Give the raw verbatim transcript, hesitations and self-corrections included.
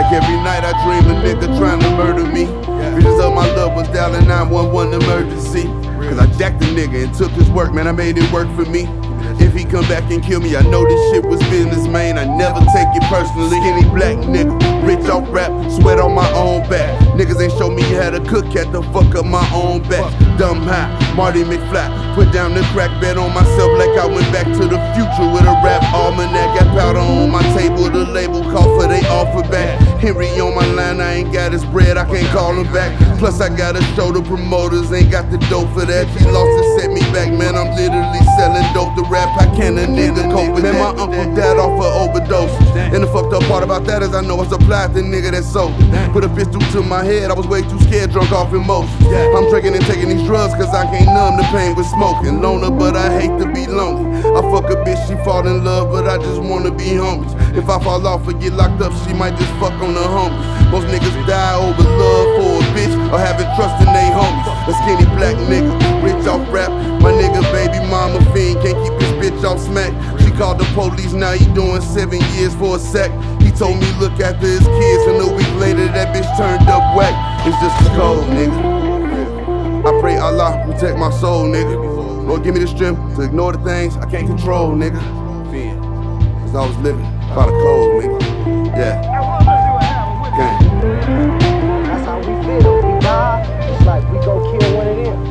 Like every night I dream a nigga trying to murder me. Visions of my loved ones dialing nine one one emergency. Cause I jacked the nigga and took his work, man, I made it work for me. If he come back and kill me, I know this shit was business, man. I never take it personally. Skinny black nigga, rich off rap, sweat on my own back. Niggas ain't show me how to cook, had to fuck up my own batch. Dumb high, Marty McFly, put down the crack, bet on myself like I went back to the future with a rap almanac. Got powder on my table, the label call for they offer back. Henry on my line, I ain't got his bread, I can't call him back. Plus I gotta show the promoters, ain't got the dope for that. He lost and set me back, man, I'm literally selling dope to rap. How can a nigga cope with that? Man, my uncle died off of overdose. And the fucked up part about that is I know I supplied the nigga that sold it. Put a pistol to my head, I was way too scared, drunk off emotion. I'm drinking and taking these drugs cause I can't numb the pain with smoking. Loner, but I hate to be lonely. I fuck a bitch, she fall in love, but I just wanna be homies. If I fall off or get locked up, she might just fuck on the homies. Most niggas die over love for a bitch or having trust in they homies. A skinny black nigga, rich off rap. My nigga baby mama fiend, can't keep his bitch off smack. She called the police, now he doing seven years for a sack. He told me look after his kids, and a week later that bitch turned up whack. It's just a cold, nigga. I pray Allah protect my soul, nigga. Lord, give me the strength to ignore the things I can't control, nigga. Cause I was living by the code, nigga. Yeah. Gang. That's how we feel. We die, it's like we go kill one of them.